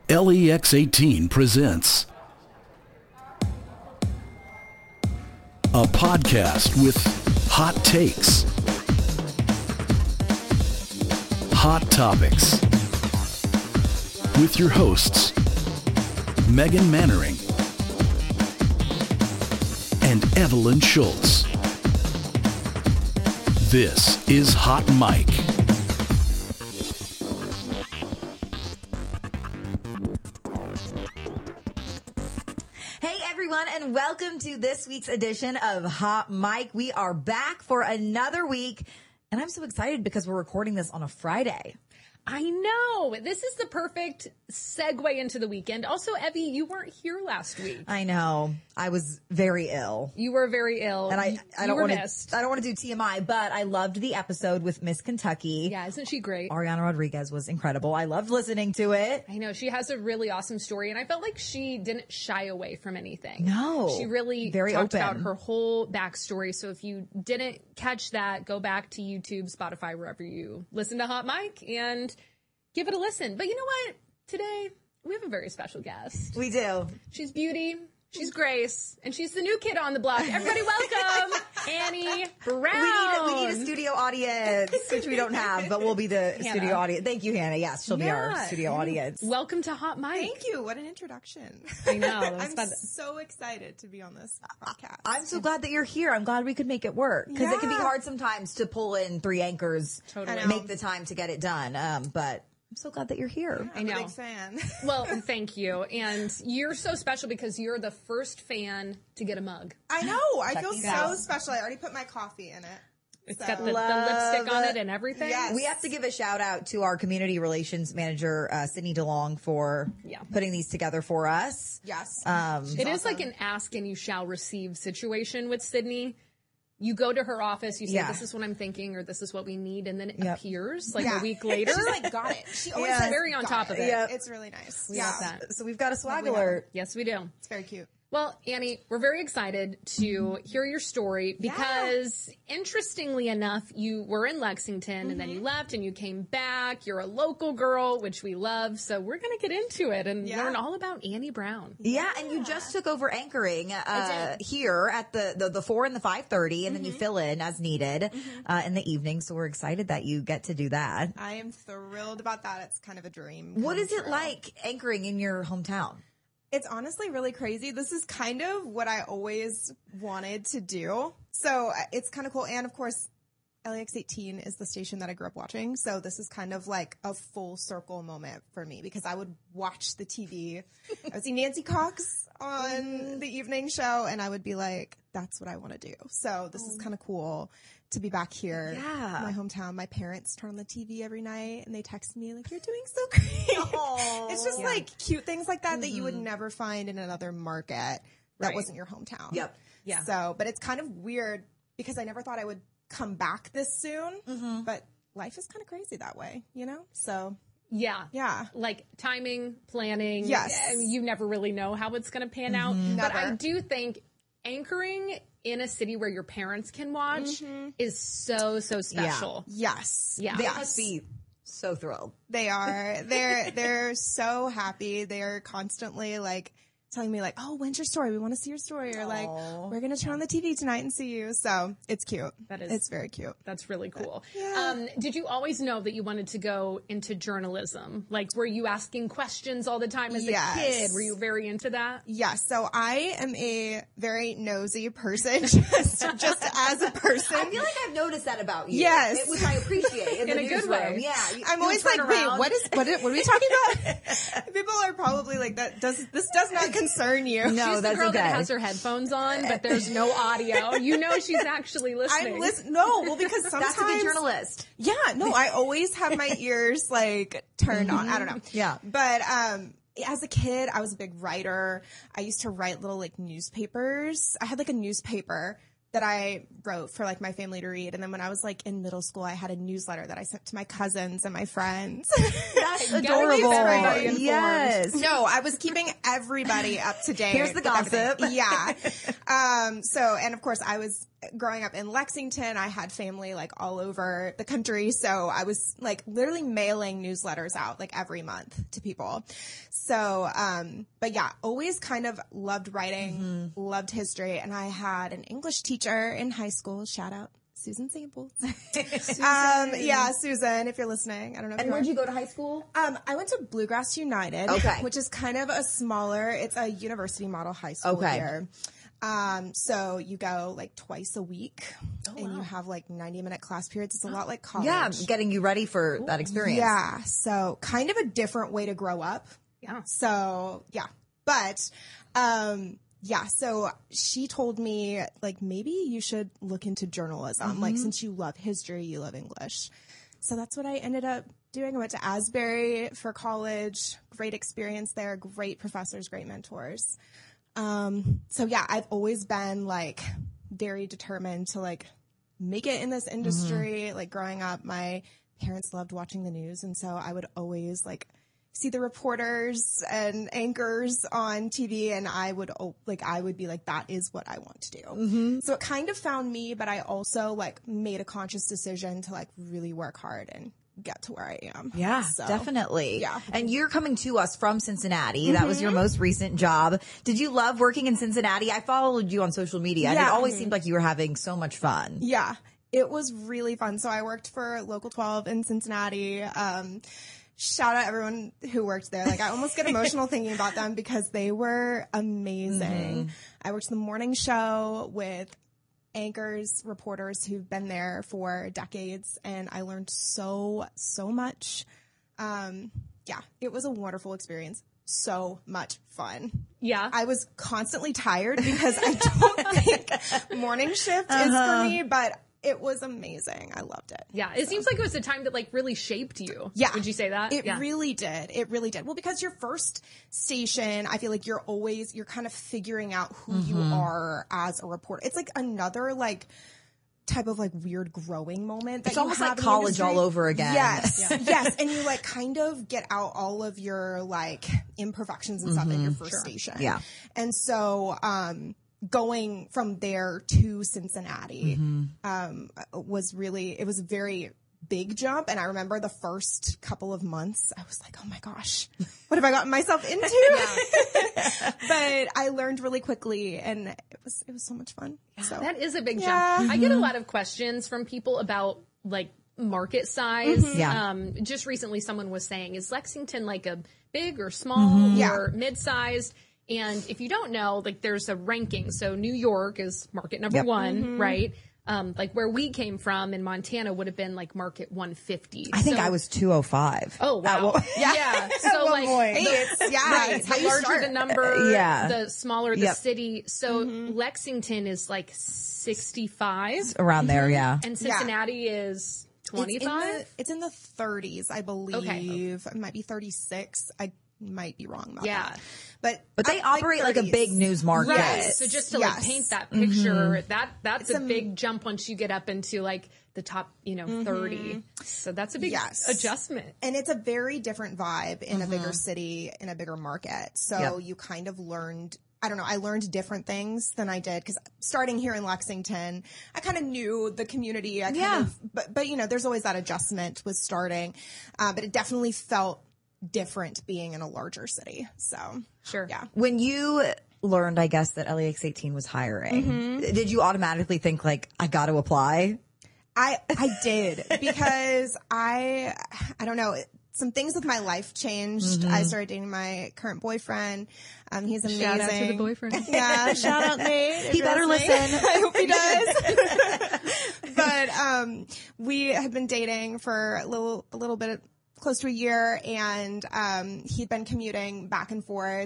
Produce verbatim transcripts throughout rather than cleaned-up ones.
L E X eighteen presents a podcast with hot takes, hot topics, with your hosts, Megan Mannering and Evelyn Schultz. This is Hot Mic. And welcome to this week's edition of Hot Mic. We are back for another week, and I'm so excited because we're recording this on a Friday. I know. This is the perfect segue into the weekend. Also, Evie, you weren't here last week. I know. I was very ill. You were very ill. And I, you, I don't want to I don't want to do T M I, but I loved the episode with Miss Kentucky. Yeah, isn't she great? Ariana Rodriguez was incredible. I loved listening to it. I know. She has a really awesome story, and I felt like she didn't shy away from anything. No. She really very talked open. about her whole backstory. So if you didn't catch that, go back to YouTube, Spotify, wherever you listen to Hot Mic, and give it a listen. But you know what? Today, we have a very special guest. We do. She's Beauty. She's Grace. And she's the new kid on the block. Everybody welcome Annie Brown. We need, we need a studio audience, which we don't have, but we'll be the Hannah. studio audience. Thank you, Hannah. Yes, she'll Yeah. be our studio audience. Welcome to Hot Mic. Thank you. What an introduction. I know. That was I'm fun. so excited to be on this podcast. I'm so glad that you're here. I'm glad we could make it work because it can be Yeah. hard sometimes to pull in three anchors, Totally. I know. make the time to get it done. Um, but I'm so glad that you're here. I'm I know. a big fan. Well, thank you. And you're so special because you're the first fan to get a mug. I know. I feel these so out. special. I already put my coffee in it. It's So- got the, the Love lipstick on it. it and everything. Yes. We have to give a shout out to our community relations manager, uh, Sydney DeLong, for Yeah. putting these together for us. Yes. Um, It is like an ask and you shall receive situation with Sydney. You go to her office, you say, Yeah. this is what I'm thinking, or this is what we need, and then it Yep. appears like Yeah. a week later. She's like, got it. She always Yeah. says, Very on "Got top of it." Yep. It's really nice. We yeah. love that. so we've got a swag Lovely alert. Yes, we do. It's very cute. Well, Annie, we're very excited to hear your story because, interestingly enough, you were in Lexington Mm-hmm. and then you left and you came back. You're a local girl, which we love. So we're going to get into it and Yeah. learn all about Annie Brown. Yeah, and you just took over anchoring uh, did. here at the, the the four and the five thirty, and then Mm-hmm. you fill in as needed uh, in the evening. So we're excited that you get to do that. I am thrilled about that. It's kind of a dream. What come is it true. like anchoring in your hometown? It's honestly really crazy. This is kind of what I always wanted to do. So uh, it's kind of cool. And of course, L E X eighteen is the station that I grew up watching. So this is kind of like a full circle moment for me because I would watch the T V. I would see Nancy Cox on the evening show and I would be like, that's what I want to do. So this is kind of cool to be back here Yeah. in my hometown. My parents turn on the T V every night and they text me like, you're doing so great. Aw. It's just like cute things like that that you would never find in another market that Right. wasn't your hometown. Yep. Yeah. So, but it's kind of weird because I never thought I would come back this soon, Mm-hmm. but life is kind of crazy that way, you know? So, Yeah. yeah. Like timing, planning. Yes. I mean, you never really know how it's going to pan out. But I Never. do think anchoring in a city where your parents can watch Mm-hmm. is so, so special. Yes. Yeah. They Yes. must be so thrilled. They are. They're they're so happy. They're constantly like telling me like, "Oh, when's your story? We want to see your story." Or like, Aw. "We're gonna turn on the T V tonight and see you." So it's cute. That is- It's very cute. That's really cool. Yeah. Um, did you always know that you wanted to go into journalism? Like, were you asking questions all the time as Yes. a kid? Were you very into that? Yes. So I am a very nosy person, just just as a person. I feel like I've noticed that about you. Yes. Which I appreciate in, In the a good newsroom. way. Yeah. you- I'm you always turn like, wait, around. what is what? Is, what are we talking about? People are probably like, that does this does not concern you? No, She's the that's girl okay. that has her headphones on, but there's no audio. You know she's actually listening. I'm listen. No, well, because sometimes That's a good journalist. Yeah, no, I always have my ears like turned on. I don't know. Yeah. But um as a kid, I was a big writer. I used to write little like newspapers. I had like a newspaper that I wrote for like my family to read. And then when I was like in middle school, I had a newsletter that I sent to my cousins and my friends. That's Gotta keep adorable. everybody informed. Yes. No, I was keeping everybody up to date. Here's the with gossip. everything. Yeah. Um, so, and of course I was growing up in Lexington. I had family like all over the country. So I was like literally mailing newsletters out like every month to people. So, um, but yeah, always kind of loved writing, mm-hmm. loved history. And I had an English teacher in high school. Shout out Susan Samples. Susan. Um, yeah, Susan, if you're listening. I don't know if And you where'd are. you go to high school? Um, I went to Bluegrass United, Okay. which is kind of a smaller, it's a university model high school Okay. here. Um, so you go like twice a week and wow. you have like ninety minute class periods. It's a lot like college. Yeah, getting you ready for that experience. Yeah. So kind of a different way to grow up. Yeah. So yeah, but, um, yeah, so she told me, like, maybe you should look into journalism. Mm-hmm. Like, since you love history, you love English. So that's what I ended up doing. I went to Asbury for college. Great experience there. Great professors, great mentors. Um, so yeah, I've always been, like, very determined to, like, make it in this industry. Mm-hmm. Like, growing up, my parents loved watching the news. And so I would always, like, see the reporters and anchors on T V, and I would like I would be like, that is what I want to do. Mm-hmm. So it kind of found me, but I also like made a conscious decision to like really work hard and get to where I am. Yeah, so, definitely. Yeah. And you're coming to us from Cincinnati. Mm-hmm. That was your most recent job. Did you love working in Cincinnati? I followed you on social media, yeah. and it always mm-hmm. seemed like you were having so much fun. Yeah, it was really fun. So I worked for Local twelve in Cincinnati. Um, Shout out everyone who worked there. Like, I almost get emotional thinking about them because they were amazing. Mm-hmm. I worked the morning show with anchors, reporters who've been there for decades, and I learned so, so much. Um, yeah, it was a wonderful experience. So much fun. Yeah. I was constantly tired because I don't think morning shift uh-huh. is for me, but it was amazing. I loved it. Yeah. It so. seems like it was a time that like really shaped you. Yeah. Would you say that? It yeah. really did. It really did. Well, because your first station, I feel like you're always, you're kind of figuring out who mm-hmm. you are as a reporter. It's like another like type of like weird growing moment. That it's you almost have like college all over again. Yes. Yeah. Yes. And you like kind of get out all of your like imperfections and mm-hmm. stuff in your first sure. station. Yeah. And so, um, going from there to Cincinnati, mm-hmm. um, was really, it was a very big jump. And I remember the first couple of months, I was like, oh my gosh, what have I gotten myself into? But I learned really quickly, and it was, it was so much fun. Yeah, so that is a big yeah. jump. Mm-hmm. I get a lot of questions from people about like market size. Mm-hmm. Yeah. Um, just recently someone was saying, is Lexington like a big or small mm-hmm. or yeah. mid-sized? And if you don't know, like there's a ranking. So New York is market number yep. one, mm-hmm. right? Um, like where we came from in Montana would have been like market one fifty. I think so, I was two oh five. Oh, wow. One, yeah. yeah. So like, hey, it's, yeah, right, it's how the you larger start. the number, yeah. the smaller the yep. city. So mm-hmm. Lexington is like sixty-five. Around there, yeah. And Cincinnati yeah. is twenty-five? It's, it's in the thirties, I believe. Okay. It might be thirty-six. I might be wrong about yeah. that. But But they I, operate like, like a big news market. Right. So just to yes. like paint that picture, mm-hmm. that that's it's a, a big jump once you get up into like the top, you know, mm-hmm. thirty. So that's a big yes. adjustment. And it's a very different vibe in mm-hmm. a bigger city, in a bigger market. So yep. you kind of learned, I don't know, I learned different things than I did because starting here in Lexington, I kind of knew the community. I kind yeah. of, but, but you know, there's always that adjustment with starting. Uh, but it definitely felt different being in a larger city. So sure. Yeah. When you learned, I guess, that L E X eighteen was hiring, mm-hmm. did you automatically think like, I got to apply? I, I did because I, I don't know, some things with my life changed. Mm-hmm. I started dating my current boyfriend. Um, he's amazing. Shout out to the boyfriend. Yeah. Shout out Nate. He better listen. I hope he does. But, um, we had been dating for a little, a little bit, close to a year, and, um, he'd been commuting back and forth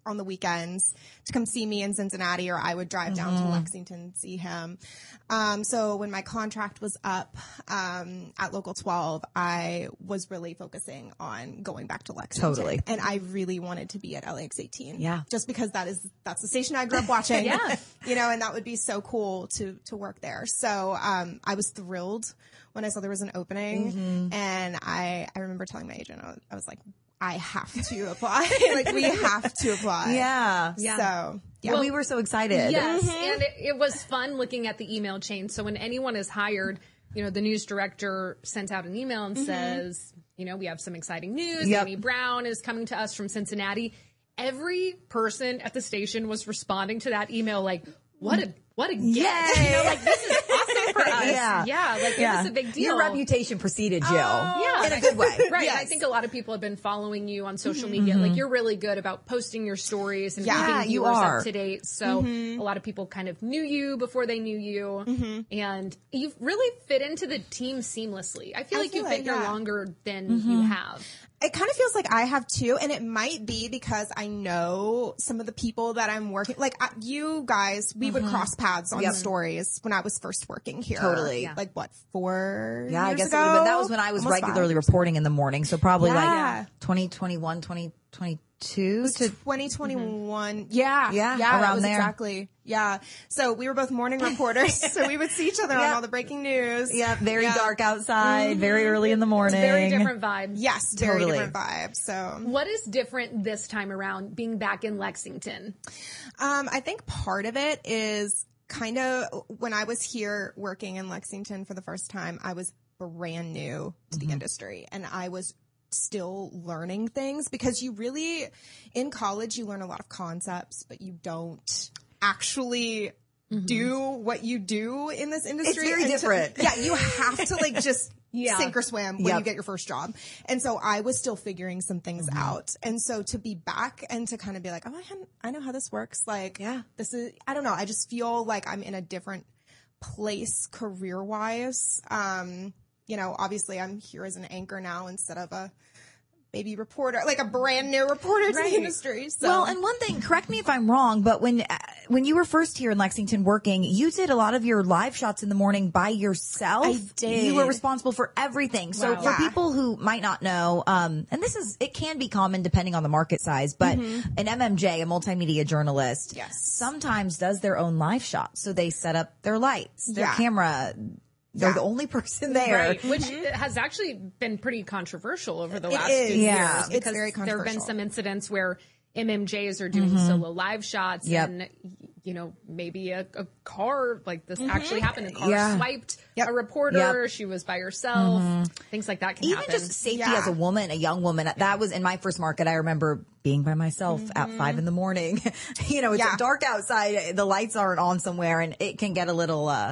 on the weekends to come see me in Cincinnati, or I would drive down Mm-hmm. to Lexington and see him. Um, so when my contract was up um, at Local twelve, I was really focusing on going back to Lexington. Totally. And I really wanted to be at L A X eighteen. Yeah. Just because that is, that's the station I grew up watching. Yeah. You know, and that would be so cool to, to work there. So, um, I was thrilled when I saw there was an opening, Mm-hmm. and I, I remember telling my agent, I was, I was like, I have to apply. Like, we have to apply. Yeah. Yeah. So, yeah. Well, we were so excited. Yes, and it, it was fun looking at the email chain. So when anyone is hired, you know, the news director sent out an email and says, you know, we have some exciting news. Yep. Amy Brown is coming to us from Cincinnati. Every person at the station was responding to that email like, what a what a get. Yay. You know, like, this is awesome for us. Yeah. Yeah, like, Yeah. it was a big deal. Your reputation preceded you. Yeah. In a good way. Right. Yes. I think a lot of people have been following you on social media. Like, you're really good about posting your stories and Yeah, keeping you viewers are. up to date. So a lot of people kind of knew you before they knew you. And you've really fit into the team seamlessly. I feel I like feel you've like, been here yeah. longer than you have. It kind of feels like I have too, and it might be because I know some of the people that I'm working, like I, you guys, we would cross paths on Yep. stories when I was first working here. Totally. Yeah. Like what, four Yeah, I years guess it ago? would have been. That was when I was Almost regularly five. reporting in the morning. So probably Yeah. like twenty twenty-one, twenty twenty-two to twenty twenty-one. Yeah. Yeah, Yeah. that around was there. Exactly. Yeah. So we were both morning reporters. So we would see each other on Yep. all the breaking news. yeah, very Yeah. dark outside, very early in the morning. Very different vibes. Yes. Very Totally. different vibes. So, What is different this time around being back in Lexington? um, I think part of it is kind of when I was here working in Lexington for the first time, I was brand new to the industry, and I was still learning things, because you really, in college, you learn a lot of concepts, but you don't actually do what you do in this industry. very until- different. Yeah, you have to like just Yeah. sink or swim when Yep. you get your first job. And so I was still figuring some things out. And so to be back and to kind of be like, oh, I, hadn't, I know how this works. Like, Yeah. this is, I don't know. I just feel like I'm in a different place career wise. Um, you know, obviously I'm here as an anchor now instead of a baby reporter, like a brand new reporter to the industry. So. Well, and one thing, correct me if I'm wrong, but when uh, when you were first here in Lexington working, you did a lot of your live shots in the morning by yourself. I did. You were responsible for everything. So Wow. for Yeah. people who might not know, um, and this is it can be common depending on the market size, but an M M J, a multimedia journalist, Mm-hmm. Yes. sometimes does their own live shots. So they set up their lights, their Yeah. camera. They're Yeah. the only person there. Right, which has actually been pretty controversial over the It last is. few Yeah. years. It's Because very there have been controversial. some incidents where M M Js are doing solo live shots, Yep. and you know, maybe a, a car, like this actually happened. A car Yeah. swiped Yep. a reporter. Yep. She was by herself. Things like that can Even happen. just safety Yeah. as a woman, a young woman. That was in my first market. I remember being by myself at Mm-hmm. five in the morning. you know, it's Yeah. dark outside. The lights aren't on somewhere, and it can get a little, uh,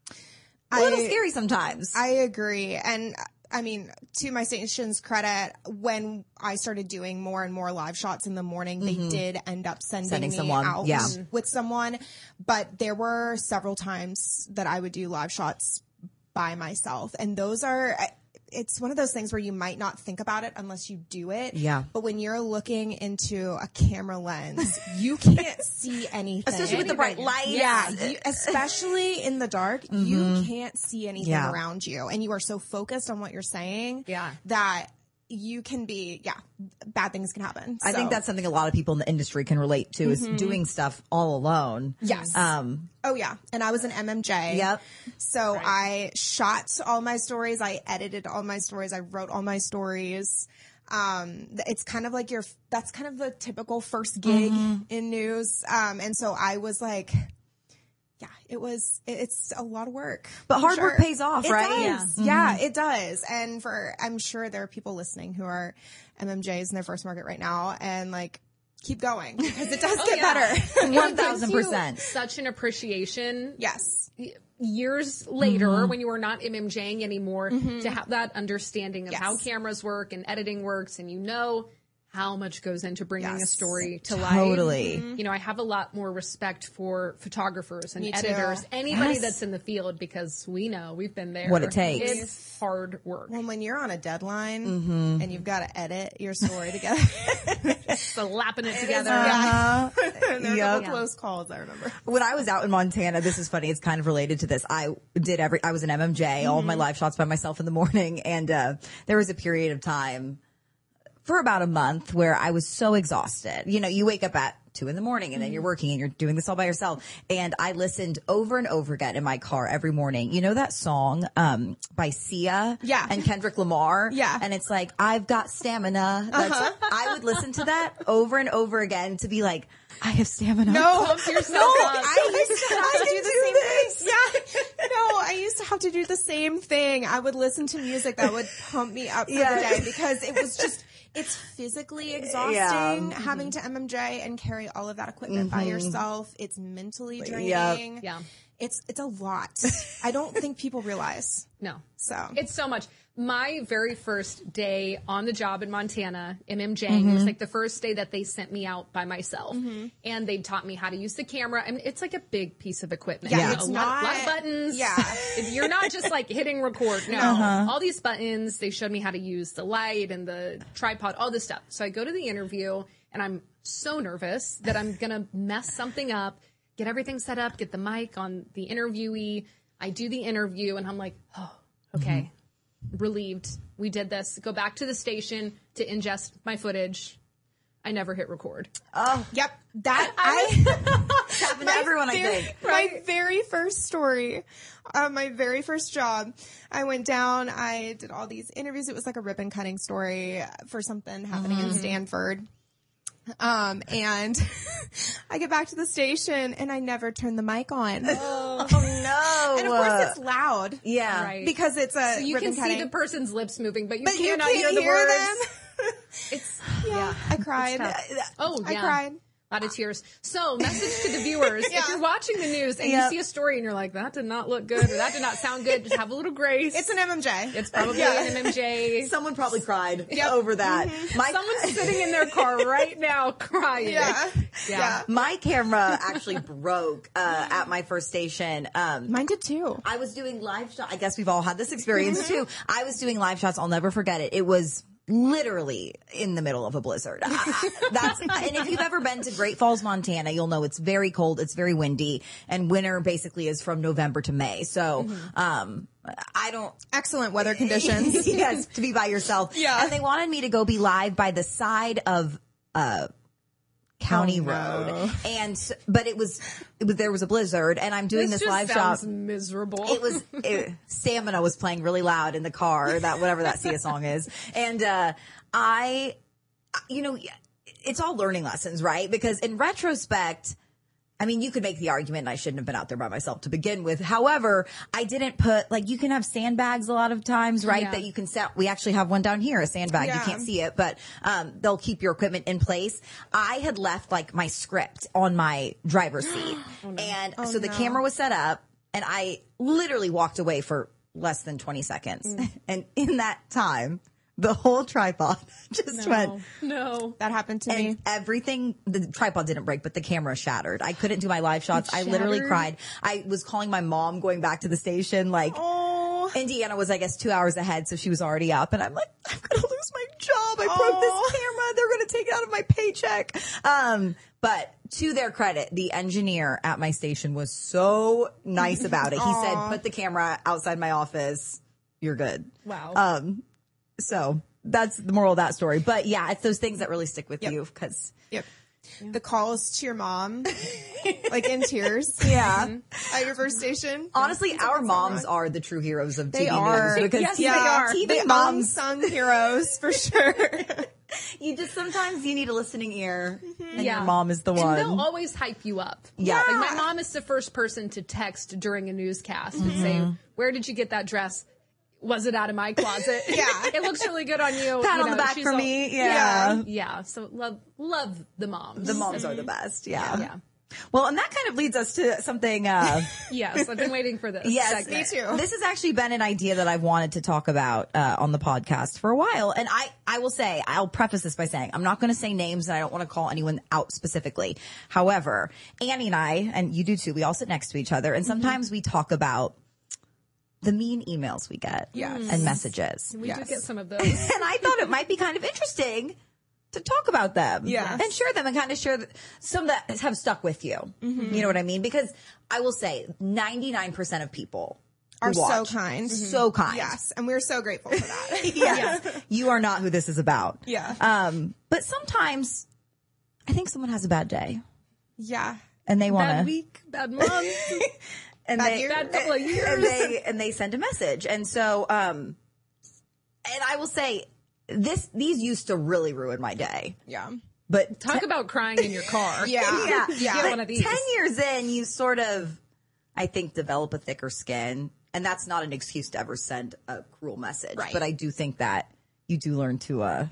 a little I- scary sometimes. I agree. And I mean, to my station's credit, when I started doing more and more live shots in the morning, they did end up sending, Sending me someone, out yeah. with someone. But there were several times that I would do live shots by myself. And those are, it's one of those things where you might not think about it unless you do it. Yeah. But when you're looking into a camera lens, you can't see anything. Especially with the bright lights. Yeah, you, especially in the dark, you can't see anything Yeah. around you, and you are so focused on what you're saying Yeah. that you can be, yeah, bad things can happen. I think So- that's something a lot of people in the industry can relate to is doing stuff all alone. Yes. Um, Oh yeah, and I was an M M J. Yep. So I shot all my stories. I edited all my stories. I wrote all my stories. Um, it's kind of like your, that's kind of the typical first gig in news. Um, and so I was like, yeah, it was, it- it's a lot of work. But for hard work sure. pays off, It right? does. Yeah, it does. And for, I'm sure there are people listening who are M M Js in their first market right now, and like, keep going because it does get yeah. better. One It thousand gives you percent. Such an appreciation Yes. years later Mm-hmm. when you are not M M Jing anymore to have that understanding of Yes. how cameras work and editing works, and you know how much goes into bringing a Yes. story to life. Totally. You know, I have a lot more respect for photographers and Me too. editors, anybody Yes. that's in the field, because we know we've been there. What it takes. It's hard work. Well, when you're on a deadline Mm-hmm. and you've got to edit your story together, Slapping it together. Uh-huh. there were a Yep. couple close calls, I remember. When I was out in Montana, this is funny. It's kind of related to this. I did every, I was an M M J, all of my live shots by myself in the morning. And, uh, there was a period of time for about a month where I was so exhausted. You know, you wake up at two in the morning and then you're working and you're doing this all by yourself. And I listened over and over again in my car every morning. You know that song, um, by Sia Yeah. and Kendrick Lamar? Yeah. And it's like, I've got stamina. That's, I would listen to that over and over again to be like, I have stamina. No, Pump yourself no, up. I used to have I to can do the do same this. thing. Yeah, no, I used to have to do the same thing. I would listen to music that would pump me up for Yes. the day because it was just, it's physically exhausting Yeah. having to M M J and carry all of that equipment by yourself. It's mentally draining. Yep. Yeah. It's, it's a lot. I don't think people realize. No. So It's so much. My very first day on the job in Montana, MMJing, it was like the first day that they sent me out by myself. And they taught me how to use the camera. I mean, it's like a big piece of equipment. Yeah, You it's know, a lot, not- lot of buttons. yeah. You're not just like hitting record. No. All these buttons. They showed me how to use the light and the tripod, all this stuff. So I go to the interview and I'm so nervous that I'm going to mess something up, get everything set up, get the mic on the interviewee. I do the interview and I'm like, oh, okay. Relieved. We did this. Go back to the station to ingest my footage. I never hit record. Yep. That I It's happened to everyone, I very, think. My very first story, uh, my very first job, I went down, I did all these interviews. It was like a ribbon cutting story for something happening in Stanford. Um, and I get back to the station and I never turn the mic on. Oh, no. And of course it's loud. yeah. Right. Because it's a So you ribbon can cutting. see the person's lips moving, but you but you cannot can't hear the hear words. them. It's yeah, I cried. oh I yeah. cried. A lot of tears. So, message to the viewers: Yeah. if you're watching the news and Yep. you see a story and you're like, "That did not look good," or "That did not sound good," just have a little grace. It's an M M J. It's probably Yeah. an M M J. Someone probably cried over that. My, Someone's sitting in their car right now crying. Yeah. Yeah. Yeah. my camera actually broke uh, at my first station. Um, Mine did too. I was doing live shots. I guess we've all had this experience too. I was doing live shots. I'll never forget it. It was literally in the middle of a blizzard. I- I- That's, and if you've ever been to Great Falls, Montana, you'll know it's very cold. It's very windy, and winter basically is from November to May. So, um, I don't, Excellent weather conditions. yes, to be by yourself. Yeah. And they wanted me to go be live by the side of, uh, County Oh, no. Road. And, but it was, it was, there was a blizzard and I'm doing This this, just live sounds shot. miserable. It was, it, Stamina was playing really loud in the car, that, whatever that Sia song is. And, uh, I, you know, it's all learning lessons, right? Because in retrospect, I mean, you could make the argument I shouldn't have been out there by myself to begin with. However, I didn't put, like, you can have sandbags a lot of times, right? Yeah. That you can set. We actually have one down here, a sandbag. Yeah. You can't see it, but um, they'll keep your equipment in place. I had left, like, my script on my driver's seat. And so the no. camera was set up, and I literally walked away for less than twenty seconds. And in that time, the whole tripod just went. no. That happened to me. And everything, the tripod didn't break, but the camera shattered. I couldn't do my live shots. I literally shattered? cried. I was calling my mom going back to the station. Like, Oh. Indiana was, I guess, two hours ahead, so she was already up. And I'm like, I'm going to lose my job. I broke Oh. this camera. They're going to take it out of my paycheck. Um, but to their credit, the engineer at my station was so nice about it. He said, put the camera outside my office. You're good. Wow. Um, so that's the moral of that story. But yeah, it's those things that really stick with you because Yep. The calls to your mom, like in tears. yeah, At your first station. honestly, our moms are the true heroes of They T V are. news because Yes, T V, they are. T V They moms, unsung heroes for sure. you just sometimes you need a listening ear, and Yeah. your mom is the And one. they'll always hype you up. Yeah. Like my mom is the first person to text during a newscast and say, "Where did you get that dress? Was it out of my closet? Yeah. It looks really good on you." Pat You on the know, back she's for all- me. Yeah. Yeah. So love, love the moms. The moms are the best. Yeah. Yeah. Well, and that kind of leads us to something, uh, Yes, I've been waiting for this. yes, segment. me too. This has actually been an idea that I've wanted to talk about, uh, on the podcast for a while. And I, I will say, I'll preface this by saying, I'm not going to say names and I don't want to call anyone out specifically. However, Annie and I, and you do too, we all sit next to each other and sometimes mm-hmm. we talk about the mean emails we get Yes. and messages. We Yes. do get some of those. And I thought it might be kind of interesting to talk about them Yes. and share them and kind of share th- some that have stuck with you. Mm-hmm. You know what I mean? Because I will say ninety-nine percent of people who Are so watch, kind. so kind. Yes, and we're so grateful for that. Yes. You are not who this is about. Yeah. Um, but sometimes I think someone has a bad day Yeah. and they want Bad to, week, bad month. and bad they, year. Bad couple of years. and they, and they send a message. And so, um, and I will say this, these used to really ruin my day, Yeah. but Talk about crying in your car. Yeah. yeah, Yeah. Get But one of these. ten years in, you sort of, I think, develop a thicker skin. And that's not an excuse to ever send a cruel message. Right. But I do think that you do learn to, uh,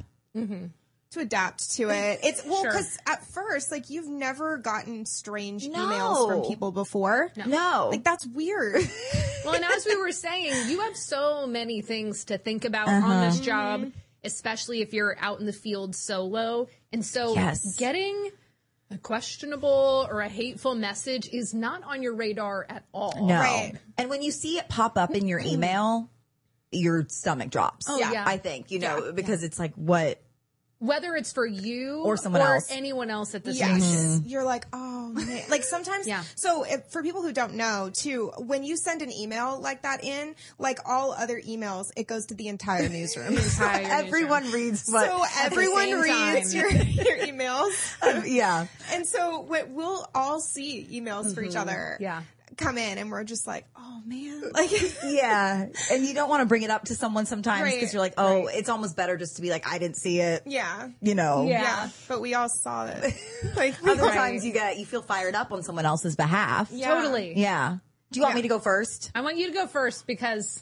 To adapt to it. It's well, Sure. because at first, like, you've never gotten strange No. emails from people before. no. Like, that's weird. Well, and as we were saying, you have so many things to think about Uh-huh. on this job, especially if you're out in the field solo. And so Yes. getting a questionable or a hateful message is not on your radar at all. No. Right. And when you see it pop up in your email, your stomach drops. Oh, yeah. I think, you know, Yeah. because it's like, what? Whether it's for you Or someone else. anyone else at the Yes. station. You're like, oh, man. Like, sometimes, Yeah. so if, for people who don't know, too, when you send an email like that in, like all other emails, it goes to the entire newsroom. Entire Everyone reads what? So everyone same reads time. your, your emails. uh, yeah. And so we- we'll all see emails for each other Yeah. come in, and we're just like, oh, man. Like, Yeah. And you don't want to bring it up to someone sometimes because Right. you're like, oh, it's almost better just to be like, I didn't see it. yeah. You know? Yeah. Yeah. But we all saw it. Like, Other Right. times you get, you feel fired up on someone else's behalf. Yeah. Totally. Yeah. Do you want Yeah. me to go first? I want you to go first because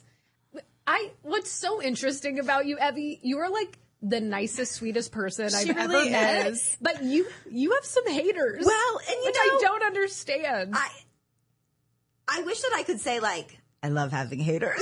I what's so interesting about you, Evie, you are like the nicest, sweetest person She I've really ever met. is. But you you have some haters. Well, and you which know, I don't understand. I, I wish that I could say like, I love having haters.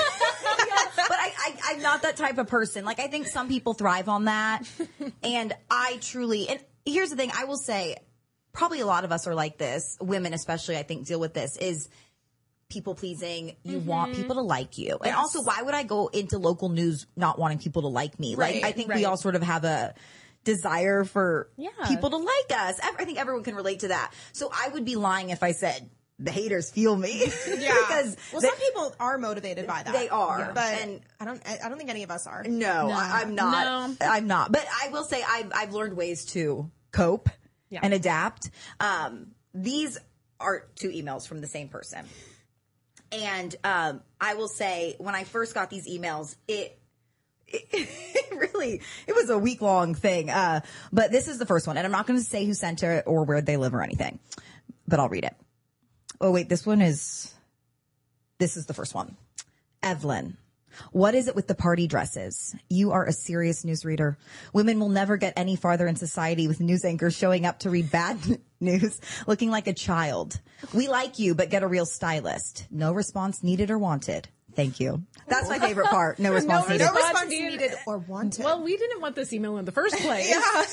But I, I, I'm not that type of person. Like, I think some people thrive on that. And I truly, and here's the thing, I will say, probably a lot of us are like this. Women especially, I think, deal with this, is people pleasing. You want people to like you. And also, why would I go into local news not wanting people to like me? Like, Right, I think we right. all sort of have a desire for Yeah. people to like us. I think everyone can relate to that. So I would be lying if I said the haters feel me. Yeah. because well, they- some people are motivated by that. They are. But And- I don't, I I don't think any of us are. No, I, I'm not. I'm not. But I will say I've, I've learned ways to cope Yeah. and adapt. Um, these are two emails from the same person. And um, I will say when I first got these emails, it, it, it really, it was a week long thing. Uh, but this is the first one. And I'm not going to say who sent it or where they live or anything, but I'll read it. Oh, wait, this one is, this is the first one. Evelyn. What is it with the party dresses? You are a serious newsreader. Women will never get any farther in society with news anchors showing up to read bad news, looking like a child. We like you, but get a real stylist. No response needed or wanted. Thank you. That's my favorite part. No response needed. No Response response needed. needed or wanted. well, we didn't want this email in the first place.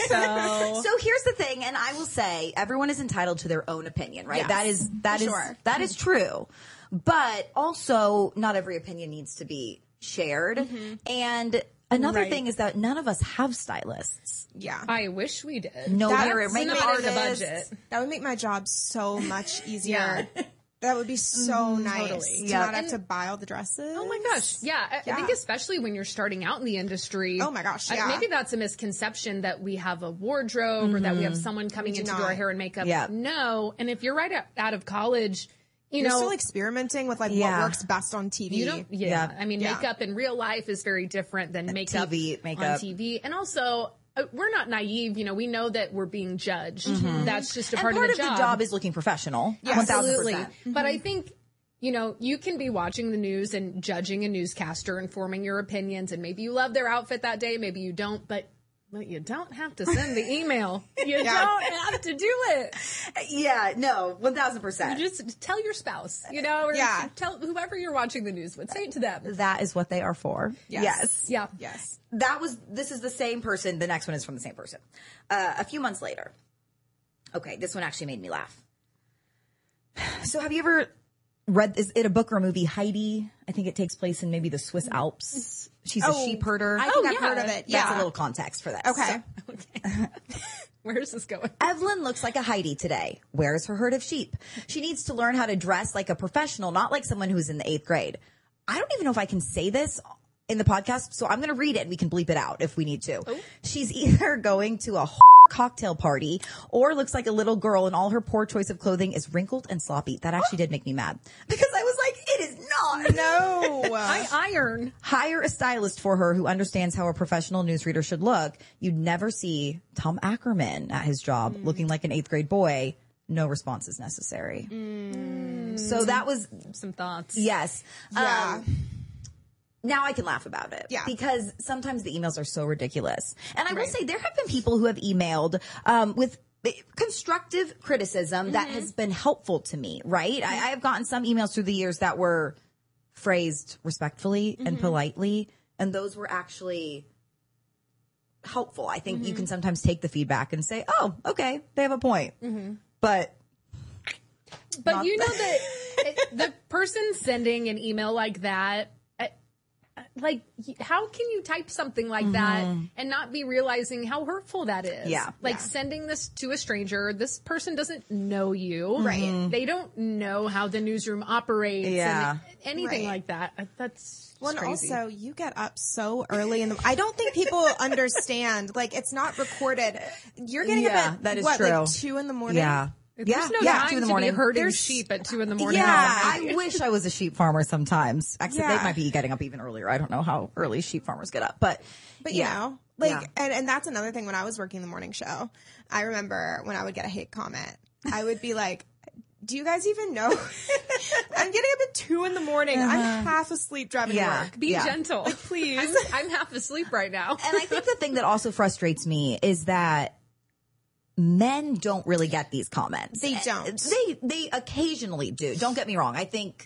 So So here's the thing, and I will say everyone is entitled to their own opinion, right? Yes, that is that for is sure. that is true. But also not every opinion needs to be shared. And another Right. thing is that none of us have stylists. yeah. I wish we did. No, That- we're that's makeup not in the artists. budget. That would make my job so much easier. That would be so nice totally. to Yeah. not have to buy all the dresses. Oh my gosh. Yeah. I, I Yeah. think especially when you're starting out in the industry. Oh my gosh, I- yeah. maybe that's a misconception that we have a wardrobe or that we have someone coming do in to do not. our hair and makeup. Yeah. No. And if you're right out, out of college, you You're know, still experimenting with like Yeah. what works best on T V. you don't, yeah. Yeah. I mean, Yeah. makeup in real life is very different than makeup T V on makeup. T V. And also, uh, we're not naive. You know, we know that we're being judged. That's just a And part, part of the job. is looking professional. one thousand Absolutely. percent. But I think, you know, you can be watching the news and judging a newscaster and forming your opinions. And maybe you love their outfit that day, maybe you don't. But But you don't have to send the email. You don't have to do it. Yeah, no, one thousand percent. Just tell your spouse, you know, or Yeah. tell whoever you're watching the news with. Say it to them. That is what they are for. Yes. Yes. Yeah. Yes. That was, this is the same person. The next one is from the same person. Uh, a few months later. Okay, this one actually made me laugh. So have you ever read, is it a book or a movie, Heidi? I think it takes place in maybe the Swiss Alps. She's a Oh, sheep herder. I think Oh, I've yeah. heard of it. That's Yeah. a little context for this. Okay. Okay. Where is this going? Evelyn looks like a Heidi today. Wears her herd of sheep. She needs to learn how to dress like a professional, not like someone who's in the eighth grade. I don't even know if I can say this in the podcast, so I'm going to read it and we can bleep it out if we need to. She's either going to a cocktail party or looks like a little girl and all her poor choice of clothing is wrinkled and sloppy. That actually did make me mad because I was like, it is not. No. I iron. Hire a stylist for her who understands how a professional newsreader should look. You'd never see Tom Ackerman at his job Mm. looking like an eighth grade boy. No response is necessary. Mm. So that was, Some thoughts. yes. Yeah. Um, now I can laugh about it. Yeah. Because sometimes the emails are so ridiculous. And I will Right. say there have been people who have emailed um, with constructive criticism that Mm-hmm. has been helpful to me, right? I, I have gotten some emails through the years that were phrased respectfully and Mm-hmm. politely, and those were actually helpful. I think Mm-hmm. you can sometimes take the feedback and say, oh, okay, they have a point. Mm-hmm. But But Not- you know that it, the person sending an email like that, uh, like, how can you type something like that and not be realizing how hurtful that is? Yeah. Like Yeah. sending this to a stranger, this person doesn't know you. Right. They don't know how the newsroom operates. Yeah. And anything Right. like that. Uh, That's Well, and crazy. also, you get up so early in the. I don't think people understand. Like, it's not recorded. You're getting Yeah, up at that is what, true. like two in the morning. yeah. There's yeah, no yeah, time two in the to morning. be herding There's- sheep at two in the morning. Yeah. I wish I was a sheep farmer sometimes. Actually, Yeah. they might be getting up even earlier. I don't know how early sheep farmers get up, but But you yeah. know, like, Yeah. and, and that's another thing when I was working the morning show. I remember when I would get a hate comment, I would be like, do you guys even know? I'm getting up at two in the morning. I'm half asleep driving Uh-huh. Yeah. to work. Be Yeah. gentle. Please. I'm, I'm half asleep right now. And I think the thing that also frustrates me is that men don't really get these comments. They don't. They they occasionally do. Don't get me wrong. I think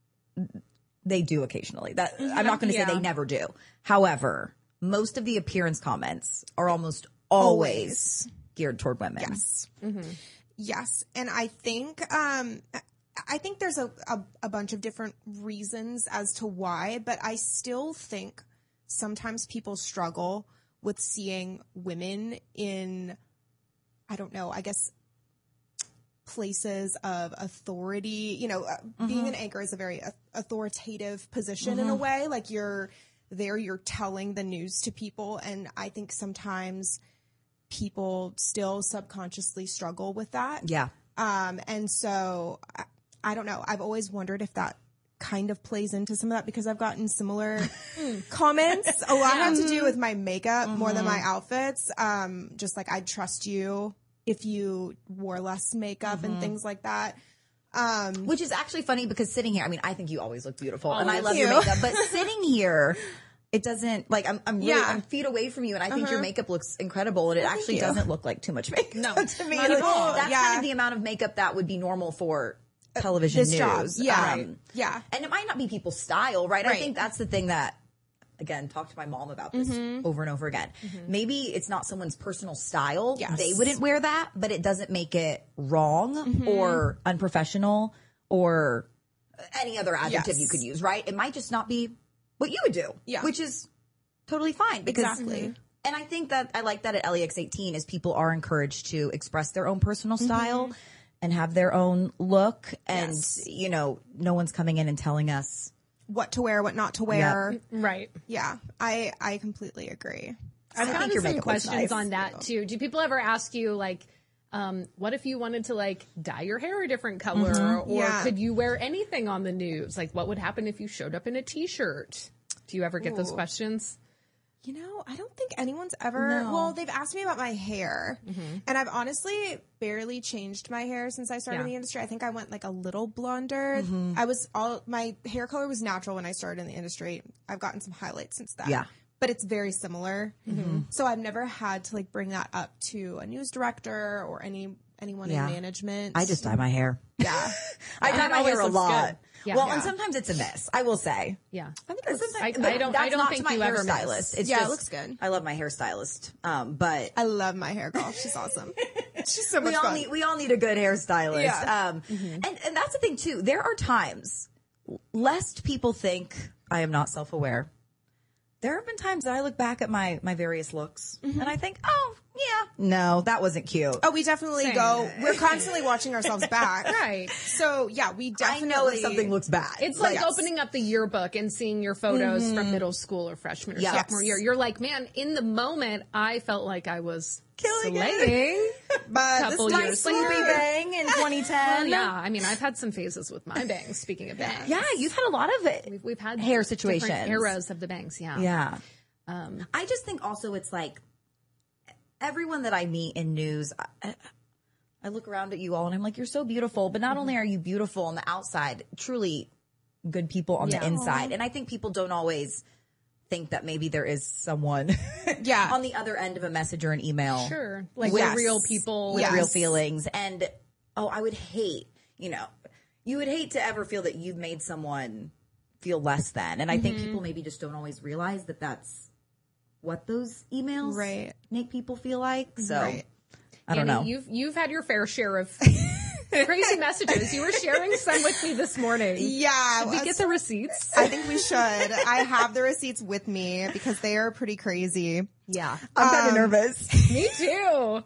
they do occasionally. That I'm not going to Yeah. say they never do. However, most of the appearance comments are almost always, geared toward women. Yes. Yes. And I think, um, I think there's a, a, a bunch of different reasons as to why, but I still think sometimes people struggle with seeing women in, I don't know, I guess places of authority. You know, uh, being an anchor is a very a- authoritative position in a way. Like you're there, you're telling the news to people. And I think sometimes people still subconsciously struggle with that. Yeah. Um, and so I, I don't know. I've always wondered if that kind of plays into some of that because I've gotten similar comments. A lot have to do with my makeup more than my outfits. Um, just like I'd trust you if you wore less makeup and things like that. Um, Which is actually funny because sitting here, I mean, I think you always look beautiful and I Always. love your You. makeup, but sitting here, it doesn't like I'm I'm really, Yeah. I'm feet away from you and I think your makeup looks incredible and it actually you. doesn't look like too much makeup No, to me. not Like, at all. That's Yeah. kind of the amount of makeup that would be normal for television this news. job. Yeah. Um, Yeah. And it might not be people's style, right? I Right. think that's the thing that, again, talk to my mom about this Mm-hmm. over and over again. Maybe it's not someone's personal style. Yes. They wouldn't wear that, but it doesn't make it wrong Mm-hmm. or unprofessional or any other adjective Yes. you could use, right? It might just not be what you would do, Yeah. which is totally fine. Because, Exactly. And I think that I like that at L E X eighteen is people are encouraged to express their own personal style and have their own look. And, Yes. you know, no one's coming in and telling us. What to wear, what not to wear. Right. Yeah. I, I completely agree. I've I think gotten your some makeup looks questions nice. on that too. Do people ever ask you like, um, what if you wanted to like dye your hair a different color, or Yeah. could you wear anything on the news? Like, what would happen if you showed up in a t-shirt? Do you ever get those Ooh. questions? You know, I don't think anyone's ever. No. Well, they've asked me about my hair, and I've honestly barely changed my hair since I started Yeah. in the industry. I think I went like a little blonder. I was all my hair color was natural when I started in the industry. I've gotten some highlights since then. Yeah. but it's very similar. Mm-hmm. So I've never had to like bring that up to a news director or any anyone Yeah. in management. I just dye my hair. yeah. I dye It my always hair a looks lot. good. Yeah. Well, Yeah. and sometimes it's a miss. I will say. Yeah. I think it's, I- But I don't- that's I don't not think to my you ever miss. hairstylist. It's Yeah, it just, looks good. I love my hairstylist. Um, but I love my hair girl. She's awesome. She's so much we all fun. need we all need a good hairstylist. Yeah. Um, and and that's the thing too. There are times, lest people think I am not self aware. There have been times that I look back at my my various looks and I think, oh yeah, no, that wasn't cute. Oh, we definitely Same. go. We're constantly watching ourselves back. Right. So yeah, we I definitely know if something looks bad. It's like Yes. opening up the yearbook and seeing your photos from middle school or freshman or Yes. sophomore year. You're like, man, in the moment, I felt like I was Killing it. slaying. But Couple this years nice later. Swoopy bang in twenty ten. Well, yeah, I mean, I've had some phases with my bangs. Speaking of bangs, Yeah, you've had a lot of it. we've, we've had hair different situations. eras of the bangs. Yeah, Yeah. Um, I just think also it's like everyone that I meet in news, I, I look around at you all and I'm like, you're so beautiful. But not only are you beautiful on the outside, truly good people on Yeah. the inside. And I think people don't always think that maybe there is someone Yeah. on the other end of a message or an email. sure, like Yes. we're real people. With Yes. real feelings. And oh, I would hate, you know, you would hate to ever feel that you've made someone feel less than. And I think people maybe just don't always realize that that's what those emails Right. make people feel like. So Right. I don't Annie, know. You've you've had your fair share of crazy messages. You were sharing some with me this morning. Yeah. Did we uh, get the receipts? I think we should. I have the receipts with me because they are pretty crazy. Yeah. I'm kind of nervous. Me too.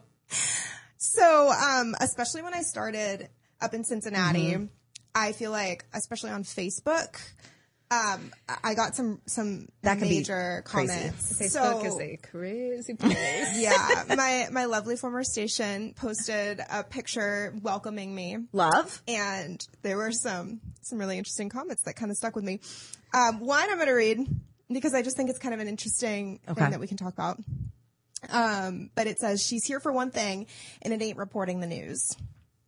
So, um, especially when I started up in Cincinnati, I feel like, especially on Facebook, um, I- I got some some That can be major crazy. comments. Facebook so, is a crazy place. yeah, my my lovely former station posted a picture welcoming me, Love. and there were some some really interesting comments that kind of stuck with me. Um, one I'm going to read because I just think it's kind of an interesting Okay. thing that we can talk about. Um, but it says she's here for one thing, and it ain't reporting the news.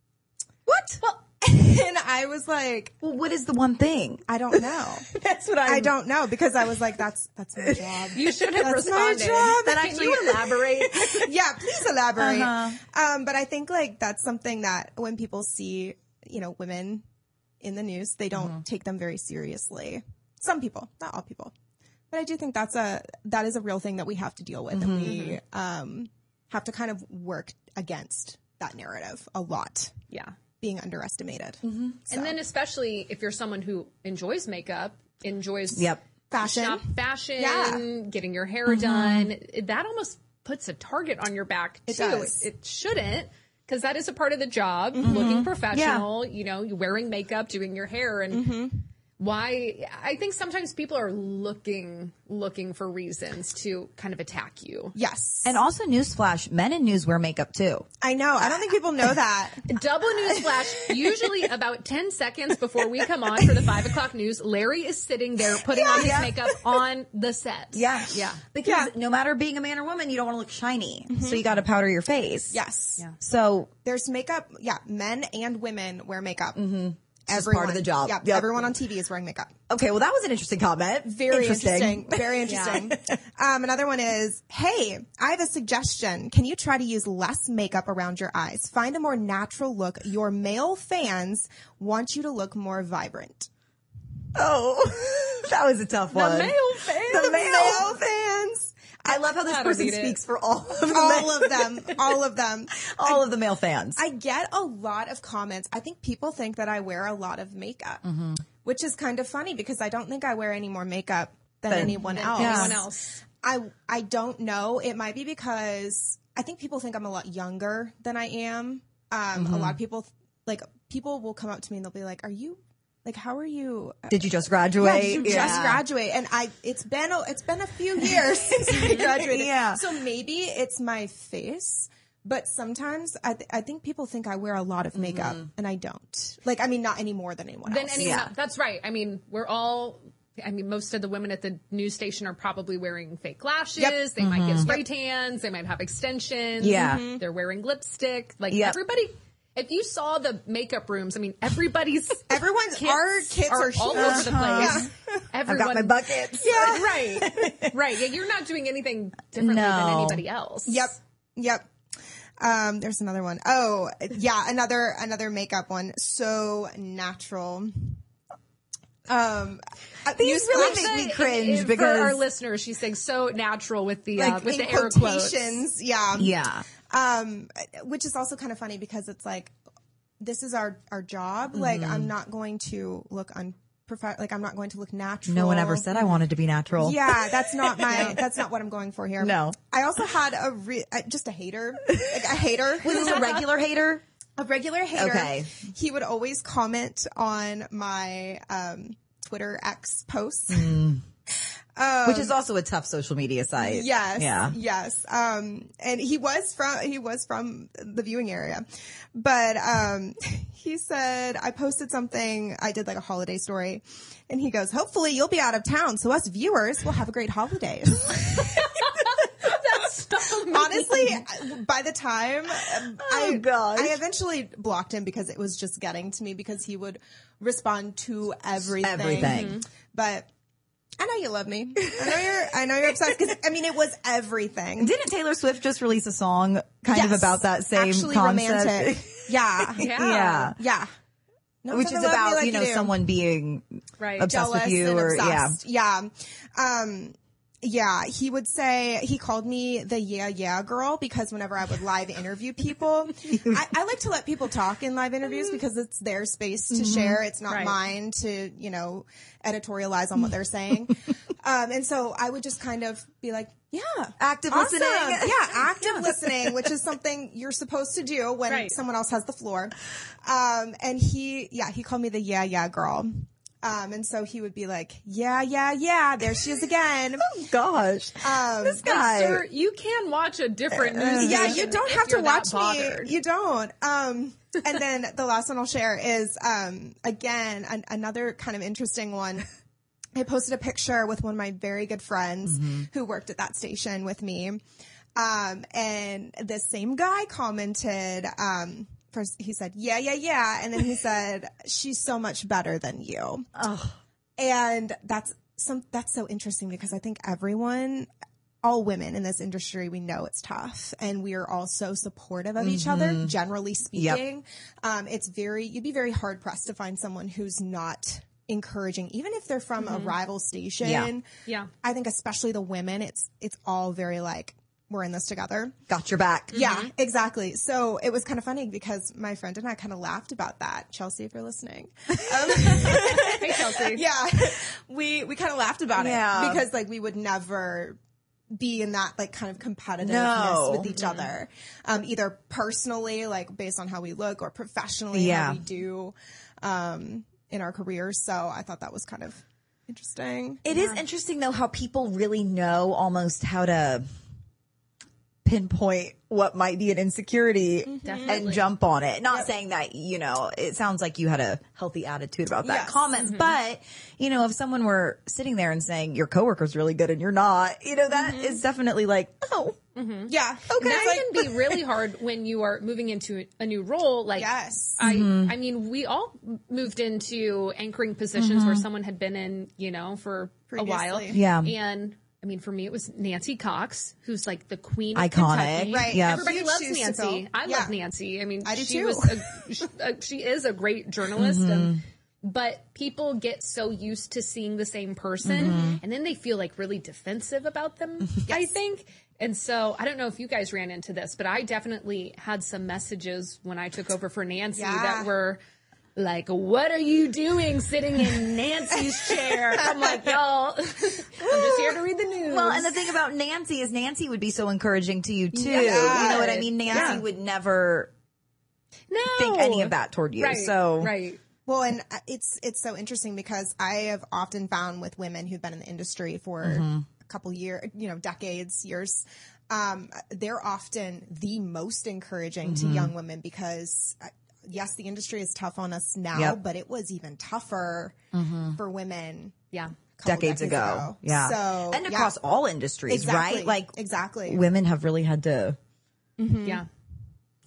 What? Well, And I was like, well, what is the one thing? I don't know. That's what I I don't know because I was like, that's that's my job. You should have That's my responded. job. That Can actually you elaborate? Yeah, please elaborate. Uh-huh. Um, but I think like that's something that when people see, you know, women in the news, they don't Mm-hmm. take them very seriously. Some people, not all people, but I do think that's a that is a real thing that we have to deal with, and we Mm-hmm. um, have to kind of work against that narrative a lot, Yeah. being underestimated. Mm-hmm. And then especially if you're someone who enjoys makeup, enjoys Yep. Fashion. shop fashion, Yeah. getting your hair done, that almost puts a target on your back too. It does. It, it shouldn't, because that is a part of the job, looking Mm-hmm. professional, you know, you're wearing makeup, doing your hair, and Mm-hmm. why I think sometimes people are looking looking for reasons to kind of attack you. Yes, And also, newsflash: men in news wear makeup too. I know. I don't think people know that. Double news flash. Usually about ten seconds before we come on for the five o'clock news, Larry is sitting there putting on his Yeah. makeup on the set. Yeah. Yeah. Because Yeah. no matter being a man or woman, you don't want to look shiny. So you got to powder your face. Yes. Yeah. So There's makeup. Yeah, men and women wear makeup. Mm-hmm. just part of the job. Yeah, Yep. everyone on T V is wearing makeup. okay, well, that was an interesting comment. Very interesting. Very interesting. um, another one is, hey, I have a suggestion. Can you try to use less makeup around your eyes? Find a more natural look. Your male fans want you to look more vibrant. Oh, that was a tough one. The male fans. The male. fans. I love how this I don't person need it. speaks for all of the All male, of them. All of them. all of the male fans. I get a lot of comments. I think people think that I wear a lot of makeup, which is kind of funny because I don't think I wear any more makeup than Than- anyone else. Yeah. Anyone else? I I don't know. It might be because I think people think I'm a lot younger than I am. Um, A lot of people like people will come up to me and they'll be like, "Are you like how are you?" Did you just Yeah, graduate? did you just Yeah. graduate? And I it's been a, it's been a few years since I graduated. Yeah. So maybe it's my face. But sometimes I, th- I think people think I wear a lot of makeup and I don't. Like, I mean, not any more than anyone Then else. anyone Yeah. else. That's right. I mean, we're all. I mean, most of the women at the news station are probably wearing fake lashes. Yep. They might get spray tans. They might have extensions. Yeah. Mhm. They're wearing lipstick. Like Yep. everybody, if you saw the makeup rooms, I mean, everybody's Everyone's kits our kits are are all huge. over the place. I've Everyone, got my buckets. Yeah, right, right. Yeah, you're not doing anything differently than No. anybody else. Yep. Yep. Um, there's another one. Oh, yeah, another another makeup one. So natural. Um, These you- really actually, make me But cringe if- if because for our listeners, she's saying so natural with the like uh, with in the air quotes. quotations. Yeah. yeah. Um, which is also kind of funny because it's like, this is our, our job. Like, Mm-hmm. I'm not going to look unprof- like I'm not going to look natural. No one ever said I wanted to be natural. Yeah, that's not my, that's not what I'm going for here. No. I also had a re- uh, just a hater, like a hater. Was this a regular hater? A regular hater. Okay. He would always comment on my, um, Twitter X posts. Which is also a tough social media site. Yes. Yeah. Yes. Um, and he was from, he was from the viewing area, but, um, he said, I posted something, I did like a holiday story, and he goes, hopefully you'll be out of town, so us viewers will have a great holidays. That's so mean. Honestly, by the time um, I, Oh, gosh. I eventually blocked him because it was just getting to me because he would respond to everything. Everything. But I know you love me. I know you're, I know you're obsessed because I mean, it was everything. Didn't Taylor Swift just release a song kind of Yes. about that same Actually concept? romantic. Yeah. Yeah. Yeah. Yeah. No Which one's is ever loved me about, like you know, do. someone being Right. obsessed Jealous with you and or, yeah. obsessed. Yeah. Um, yeah, he would say, he called me the yeah, yeah girl because whenever I would live interview people, I, I like to let people talk in live interviews because it's their space to share. It's not Right. mine to, you know, editorialize on what they're saying. um, and so I would just kind of be like, yeah. Active awesome. listening. Yeah, active listening, which is something you're supposed to do when Right. someone else has the floor. Um, and he, yeah, he called me the yeah, yeah girl. Um, and so he would be like, yeah, yeah, yeah, there she is again. Gosh. Um, This guy. Sir, you can watch a different news. yeah, station you don't if have to you're that watch bothered. me. You don't. Um, and then the last one I'll share is, um, again, an, another kind of interesting one. I posted a picture with one of my very good friends who worked at that station with me. Um, and the same guy commented, um, first he said, yeah, yeah, yeah. And then he said, she's so much better than you. Oh. And that's some, that's so interesting because I think everyone, all women in this industry, we know it's tough and we are all so supportive of each other, generally speaking. Um, it's very, you'd be very hard pressed to find someone who's not encouraging, even if they're from a rival station. Yeah. Yeah. I think especially the women, it's, it's all very like, we're in this together. Got your back. Yeah, exactly. So it was kind of funny because my friend and I kind of laughed about that. Chelsea, if you're listening. Um, Hey, Chelsea. yeah, we, we kind of laughed about Yeah. it because like we would never be in that like kind of competitiveness No. with each other, um, either personally, like based on how we look, or professionally, Yeah. how we do, um, in our careers. So I thought that was kind of interesting. It is interesting though how people really know almost how to pinpoint what might be an insecurity and Definitely. jump on it. Not saying that, you know, it sounds like you had a healthy attitude about that Yes. comments, but you know, if someone were sitting there and saying your coworker's really good and you're not, you know, that is definitely like, oh, Yeah. Okay. It's That like- can be really hard when you are moving into a new role. Like, Yes. I, I mean, we all moved into anchoring positions where someone had been in, you know, for a while. Previously. Yeah. And I mean, for me, it was Nancy Cox, who's like the queen of Iconic. Kentucky. Right. Yeah. Everybody Huge loves shoes to Nancy. fill. I Yeah. love Nancy. I mean, I do she too. was a, she, uh, she is a great journalist. And, but people get so used to seeing the same person and then they feel like really defensive about them, I think. And so I don't know if you guys ran into this, but I definitely had some messages when I took over for Nancy Yeah. that were like, what are you doing sitting in Nancy's chair? I'm like, y'all, I'm just here to read the news. well, and the thing about Nancy is Nancy would be so encouraging to you too. Yeah. You know what I mean? Nancy Yeah. would never no. think any of that toward you. Right, So right. Well, and it's it's so interesting because I have often found with women who've been in the industry for a couple years, you know, decades, years, um, they're often the most encouraging to young women because, uh, yes, the industry is tough on us now, Yep. but it was even tougher for women Yeah. a couple decades, ago. Yeah. So and yeah. across all industries, Exactly. right? Like exactly. women have really had to Yeah.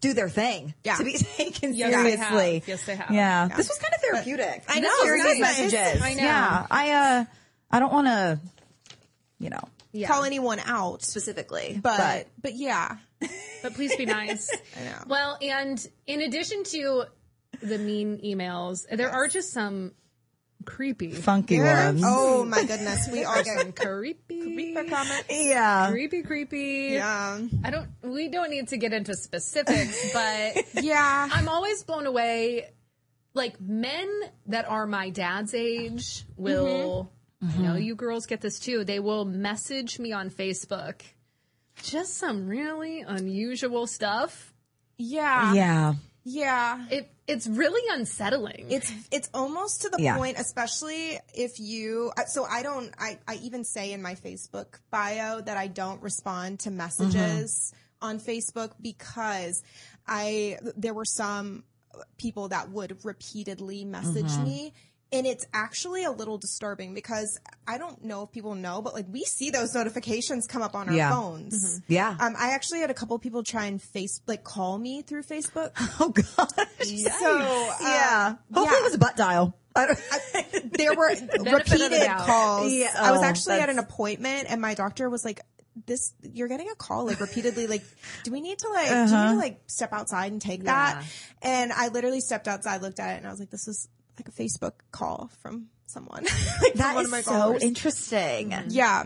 do their thing Yeah. to be taken Yes, they have. seriously. Yes, they have. Yeah. Yeah. This was kind of therapeutic. I know, Hearing it's these nice. messages. I know. Yeah. I, uh, I don't want to, you know, Yeah. call anyone out, specifically, but, but but yeah. But please be nice. I know. Well, and in addition to the mean emails, there are just some creepy, funky Yeah. ones. Oh my goodness, we all some get creepy, comments. Yeah. creepy, creepy. Yeah, I don't. We don't need to get into specifics, but yeah. I'm always blown away. Like men that are my dad's age will. I know you girls get this too. They will message me on Facebook. Just some really unusual stuff. Yeah. Yeah. Yeah. It it's really unsettling. It's it's almost to the Yeah. point, especially if you. So I don't. I I even say in my Facebook bio that I don't respond to messages on Facebook because I there were some people that would repeatedly message me. And it's actually a little disturbing because I don't know if people know, but like we see those notifications come up on our Yeah. phones. Yeah. Um, I actually had a couple people try and face like call me through Facebook. Oh gosh. So uh, Yeah. Hopefully yeah. it was a butt dial. I don't, there were of the repeated doubt. calls. Yeah, I was oh, actually at an that's- appointment and my doctor was like, this, you're getting a call like repeatedly. Like, do we need to like, do Uh-huh. you need to like step outside and take that? And I literally stepped outside, looked at it and I was like, this is like a Facebook call from someone. like from that one is of my so callers. interesting. Yeah.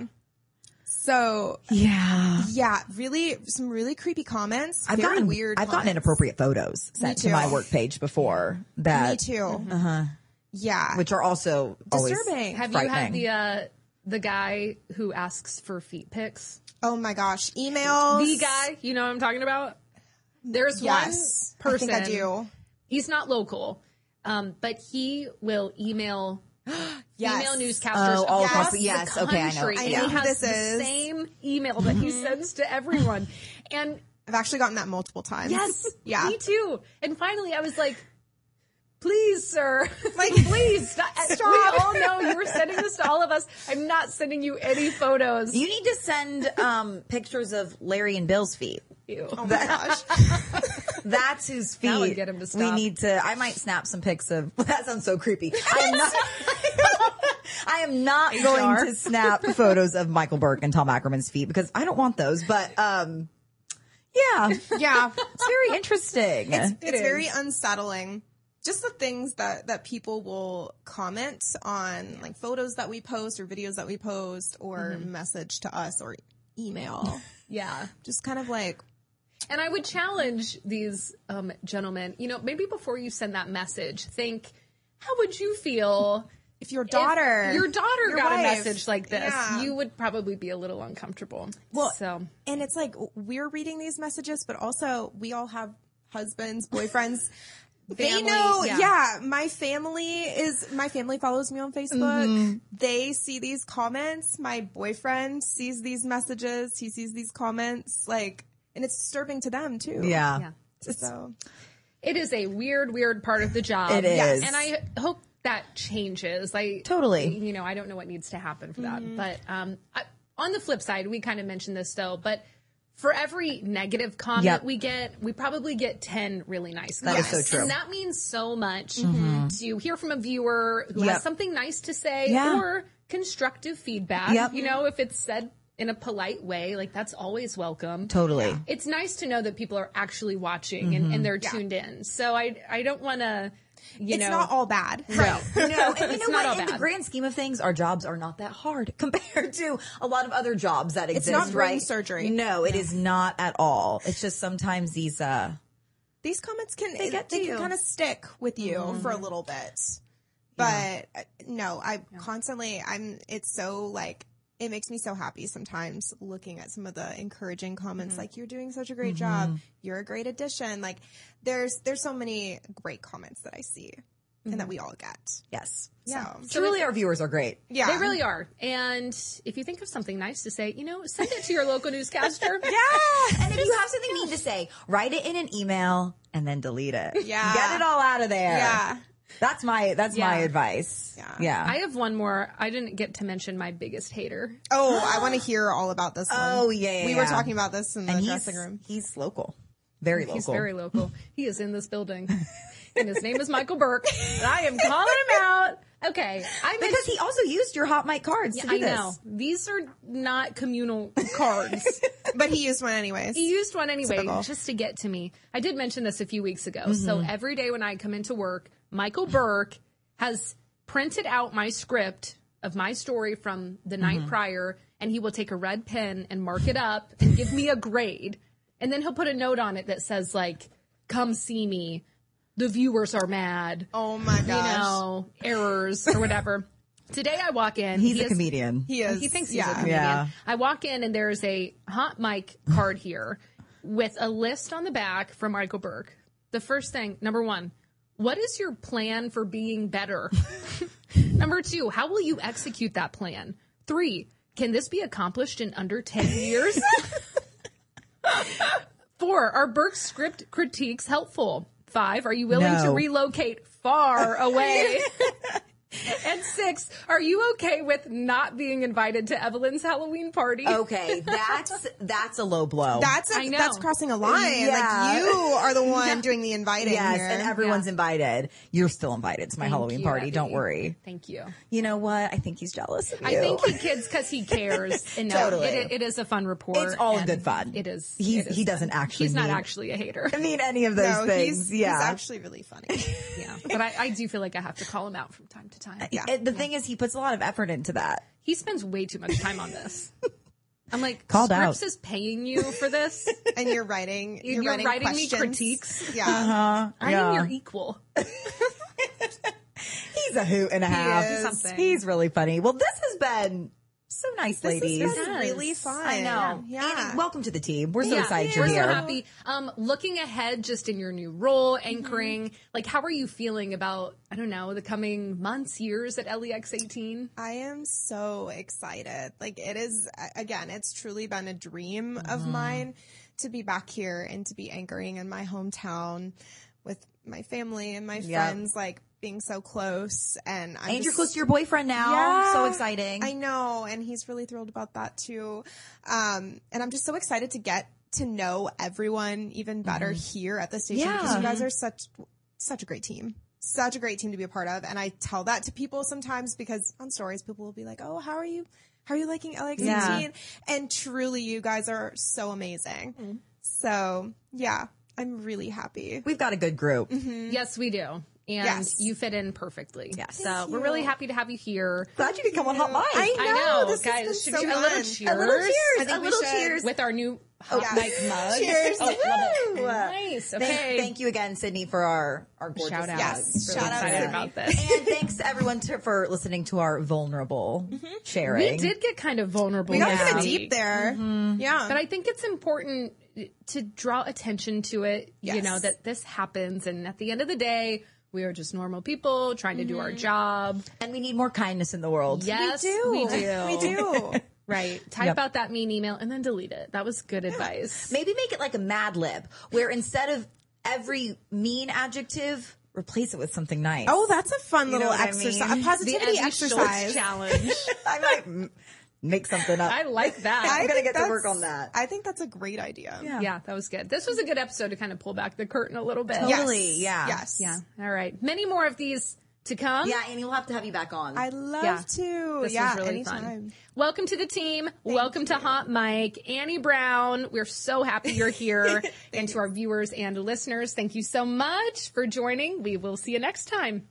So Yeah. yeah, really some really creepy comments. I've very gotten weird. I've gotten comments. inappropriate photos sent to too. my work page before that, Me too. Uh-huh. Yeah. which are also always Disturbing. Have you had frightening. the uh, the guy who asks for feet pics? Oh my gosh. Emails. The guy, you know what I'm talking about? There's Yes. one person. I think I do. He's not local, um, but he will email Yes. email newscasters Oh, all across across the- the yes, okay, I know. country. I And know he who has this the is. same email that he sends to everyone. And I've actually gotten that multiple times. yes, Yeah. me too. And finally, I was like, please, sir, Like, please stop. stop. We all know you were sending this to all of us. I'm not sending you any photos. You need to send um, pictures of Larry and Bill's feet. Ew. Oh my gosh. That's whose feet. That would get him to We stop. need to. I might snap some pics of. That sounds so creepy. I am not. I am not H R. going to snap photos of Michael Burke and Tom Ackerman's feet because I don't want those. But um, yeah, Yeah. it's very interesting. It's, it's is. very unsettling. Just the things that, that people will comment on, like photos that we post or videos that we post or message to us or email. Yeah. Just kind of like, And I would challenge these um, gentlemen, you know, maybe before you send that message, think, how would you feel if your if daughter, your daughter your got a wife- message like this? Yeah. You would probably be a little uncomfortable. Well, so and it's like we're reading these messages, but also we all have husbands, boyfriends. They Family, know, yeah. yeah. My family is, my family follows me on Facebook. Mm-hmm. They see these comments. My boyfriend sees these messages. He sees these comments. Like, and it's disturbing to them too. yeah. yeah, So, it is a weird, weird part of the job. It is. And I hope that changes. I Totally. You know, I don't know what needs to happen for that. But um, I, on the flip side, we kind of mentioned this though, but for every negative comment Yep. we get, we probably get ten really nice That is comments. so true. And that means so much to hear from a viewer who Yep. has something nice to say Yeah. or constructive feedback. Yep. You know, if it's said in a polite way, like that's always welcome. Totally. It's nice to know that people are actually watching and, and they're tuned in. So I I don't want to, you it's know. not all bad. Right. No, and you It's know not all what? In the bad. grand scheme of things, our jobs are not that hard compared to a lot of other jobs that exist. not brain right? surgery. No, it is not at all. It's just sometimes these. uh These comments can, They they, get to can you. kind of stick with you for a little bit. But uh, no, I constantly, I'm, it's so like, it makes me so happy sometimes looking at some of the encouraging comments like, you're doing such a great job. You're a great addition. Like there's, there's so many great comments that I see and that we all get. Yes. Yeah. So, truly, our viewers are great. Yeah. They really are. And if you think of something nice to say, you know, send it to your local newscaster. Yeah. And if you have something mean to say, write it in an email and then delete it. Yeah. Get it all out of there. Yeah. That's my that's my Yeah. advice. Yeah. Yeah. I have one more. I didn't get to mention my biggest hater. Oh, I want to hear all about this one. Oh, yeah, yeah, We were yeah. talking about this in the and he's, dressing room. he's local. Very local. He's very local. He is in this building. And his name is Michael Burke. And I am calling him out. Okay. I Because he also used your hot mic cards to do I this. know. These are not communal cards. But he used one anyways. He used one anyway, Typical. just to get to me. I did mention this a few weeks ago. So every day when I come into work, Michael Burke has printed out my script of my story from the night prior, and he will take a red pen and mark it up and give me a grade. And then he'll put a note on it that says, like, come see me. The viewers are mad. Oh my gosh. You know, errors or whatever. Today I walk in. He's he a is- comedian. He is. He thinks he's yeah. a comedian. Yeah. I walk in and there's a hot mic card here with a list on the back from Michael Burke. The first thing, number one, what is your plan for being better? Number two, how will you execute that plan? Three, can this be accomplished in under ten years? Four, are Burke's script critiques helpful? Five, are you willing No. to relocate far away? And six, are you okay with not being invited to Evelyn's Halloween party? Okay, that's that's a low blow. That's a, I know. that's crossing a line. Yeah. Like you are the one doing the inviting yes, here. and everyone's Yeah. invited. You're still invited to my Thank Halloween you, party. Evie. Don't worry. Thank you. You know what? I think he's jealous of you. I think he kids because he cares. And no, Totally. it, it is a fun report. It's all in and good fun. It is. He's- it is he doesn't fun. actually He's not mean- actually a hater. I mean any of those no, things. he's, yeah. he's actually really funny. Yeah, but I, I do feel like I have to call him out from time to time. Yeah. It- the thing is, he puts a lot of effort into that. He spends way too much time on this. I'm like, Called Scripps out. is paying you for this. And you're writing you're, You're writing, writing me questions. critiques? Yeah. Uh, I yeah. am your equal. He's a hoot and a half. is. Something. He's really funny. Well, this has been so nice, This ladies. has been Yes. really fun. I know. Yeah. Annie, welcome to the team. We're so Yeah, excited we're you're so here. happy. Um, looking ahead, just in your new role, anchoring, like, how are you feeling about, I don't know, the coming months, years at L E X eighteen? I am so excited. Like it is, again, it's truly been a dream of mine to be back here and to be anchoring in my hometown with my family and my Yep. friends, like being so close. And I'm And you're just- close to your boyfriend now. Yeah. So exciting. I know, and he's really thrilled about that too. Um, and I'm just so excited to get to know everyone even better here at the station because Yeah. you guys are such such a great team. Such a great team to be a part of. And I tell that to people sometimes because on stories people will be like, "Oh, how are you how are you liking L X eighteen?" Yeah. And truly you guys are so amazing. So, yeah, I'm really happy. We've got a good group. Yes, we do. And Yes. you fit in perfectly. Yes. So Thank we're you. really happy to have you here. Glad you could come on Hot Mic. I I know, know, this has guys. been Should so we do a fun. little A cheers? A little cheers. I think A we little should. cheers. With our new hot Yes. mic mug. Cheers. Oh, love it. Woo. Nice. Thank, Okay. thank you again, Sydney, for our, our gorgeous Shout out. Yes. mugs. Really Shout out, excited Sydney. about this. And thanks to everyone to, for listening to our vulnerable sharing. We did get kind of vulnerable. We got last kind of week. deep there. Yeah. But I think it's important to draw attention to it, you Yes. know, that this happens. And at the end of the day, we are just normal people trying to do our job. And we need more kindness in the world. Yes, we do. we do. We do. Right. Type Yep. out that mean email and then delete it. That was good advice. Maybe make it like a Mad Lib, where instead of every mean adjective, replace it with something nice. Oh, that's a fun You know little what I exercise. mean? A positivity Evie Schultz exercise. challenge. I might m- make something up. I like that. I'm gonna think get to that's- work on that. I think that's a great idea. Yeah. Yeah, that was good. This was a good episode to kind of pull back the curtain a little bit. Yes. Totally, yeah. Yes. Yeah. All right. Many more of these to come. Yeah, and we'll have to have you back on. I love Yeah. to. This yeah, was really anytime. fun. Welcome to the team. Welcome to Hot Mic. Annie Brown, we're so happy you're here. And to our viewers and listeners, thank you so much for joining. We will see you next time.